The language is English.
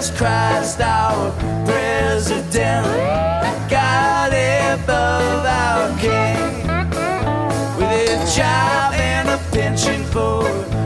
Jesus Christ, our president, God above our king, with a job and a pension for